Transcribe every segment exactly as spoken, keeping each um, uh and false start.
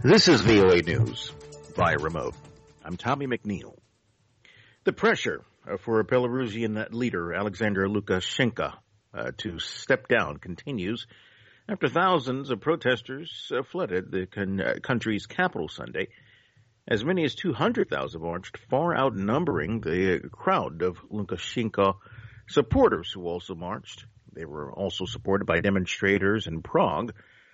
This is V O A News via remote. I'm Tommy McNeil. The pressure for Belarusian leader Alexander Lukashenko uh, to step down continues after thousands of protesters uh, flooded the con- uh, country's capital Sunday. As many as two hundred thousand marched, far outnumbering the crowd of Lukashenko supporters who also marched. They were also supported by demonstrators in Prague.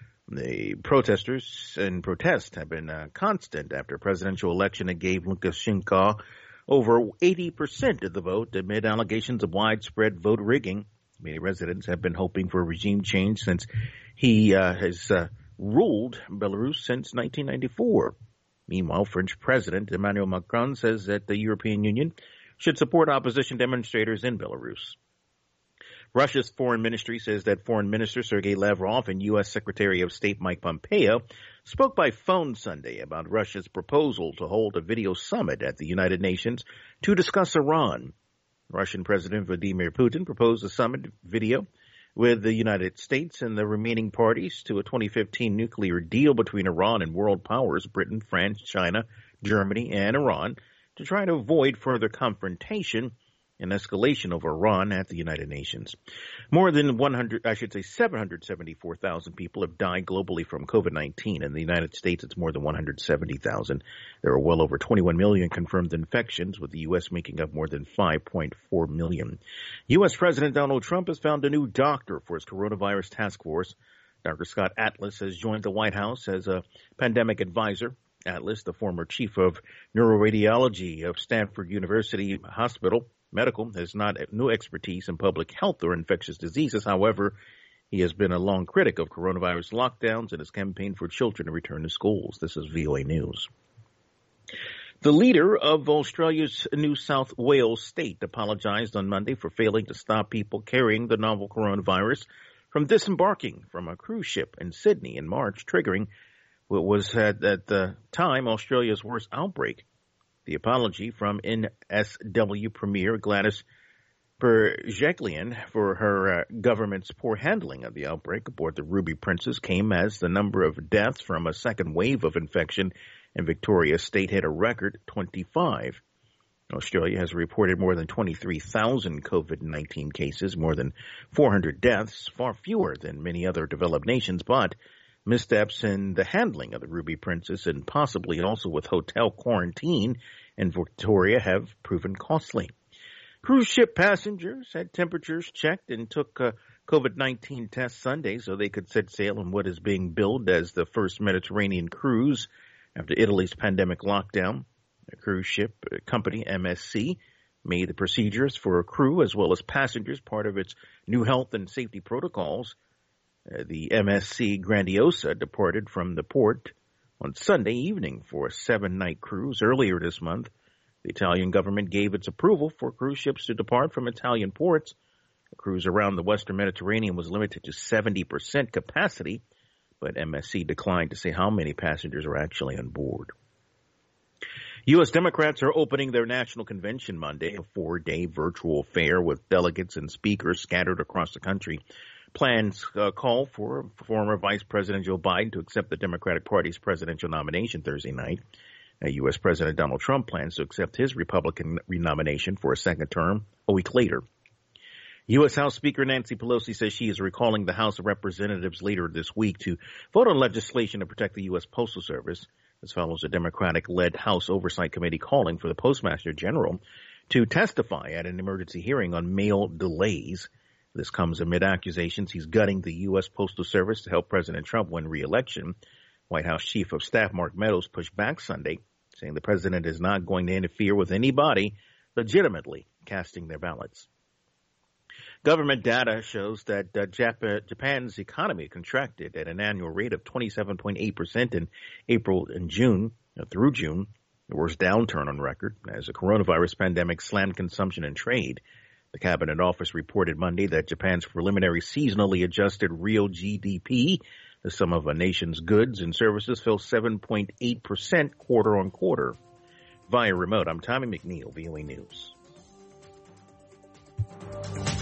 The protesters and protests have been uh, constant after a presidential election that gave Lukashenko over eighty percent of the vote amid allegations of widespread vote rigging. Many residents have been hoping for a regime change since he uh, has uh, ruled Belarus since nineteen ninety-four. Meanwhile, French President Emmanuel Macron says that the European Union should support opposition demonstrators in Belarus. Russia's foreign ministry says that Foreign Minister Sergei Lavrov and U S. Secretary of State Mike Pompeo spoke by phone Sunday about Russia's proposal to hold a video summit at the United Nations to discuss Iran. Russian President Vladimir Putin proposed a summit video with the United States and the remaining parties to a twenty fifteen nuclear deal between Iran and world powers Britain, France, China, Germany, and Iran to try to avoid further confrontation and escalation of Iran at the United Nations. More than one hundred, I should say seven hundred seventy-four thousand people have died globally from COVID nineteen. In the United States, it's more than one hundred seventy thousand. There are well over twenty-one million confirmed infections, with the U S making up more than five point four million. U S. President Donald Trump has found a new doctor for his coronavirus task force. Doctor Scott Atlas has joined the White House as a pandemic advisor. Atlas, the former chief of neuroradiology of Stanford University Hospital Medical, has not no expertise in public health or infectious diseases. However, he has been a long critic of coronavirus lockdowns and has campaigned for children to return to schools. This is V O A News. The leader of Australia's New South Wales state apologized on Monday for failing to stop people carrying the novel coronavirus from disembarking from a cruise ship in Sydney in March, triggering what was at, at the time Australia's worst outbreak. The apology from N S W Premier Gladys Berejiklian for her uh, government's poor handling of the outbreak aboard the Ruby Princess came as the number of deaths from a second wave of infection in Victoria State hit a record twenty-five. Australia has reported more than twenty-three thousand COVID nineteen cases, more than four hundred deaths, far fewer than many other developed nations, but missteps in the handling of the Ruby Princess and possibly also with hotel quarantine in Victoria have proven costly. Cruise ship passengers had temperatures checked and took a COVID nineteen test Sunday so they could set sail on what is being billed as the first Mediterranean cruise after Italy's pandemic lockdown. The cruise ship company M S C made the procedures for a crew as well as passengers part of its new health and safety protocols. Uh, the M S C Grandiosa departed from the port on Sunday evening for a seven-night cruise. Earlier this month, the Italian government gave its approval for cruise ships to depart from Italian ports. A cruise around the Western Mediterranean was limited to seventy percent capacity, but M S C declined to say how many passengers are actually on board. U S. Democrats are opening their national convention Monday, a four-day virtual fair with delegates and speakers scattered across the country. Plans uh, call for former Vice President Joe Biden to accept the Democratic Party's presidential nomination Thursday night. Uh, U S. President Donald Trump plans to accept his Republican renomination for a second term a week later. U S. House Speaker Nancy Pelosi says she is recalling the House of Representatives later this week to vote on legislation to protect the U S. Postal Service. This follows a Democratic-led House Oversight Committee calling for the Postmaster General to testify at an emergency hearing on mail delays. This comes amid accusations he's gutting the U S. Postal Service to help President Trump win re-election. White House Chief of Staff Mark Meadows pushed back Sunday, saying the president is not going to interfere with anybody legitimately casting their ballots. Government data shows that uh, Jap- Japan's economy contracted at an annual rate of twenty-seven point eight percent in April and June, uh, through June, the worst downturn on record, as the coronavirus pandemic slammed consumption and trade. The Cabinet Office reported Monday that Japan's preliminary seasonally adjusted real G D P, the sum of a nation's goods and services, fell seven point eight percent quarter on quarter. Via remote, I'm Tommy McNeil, V O A News.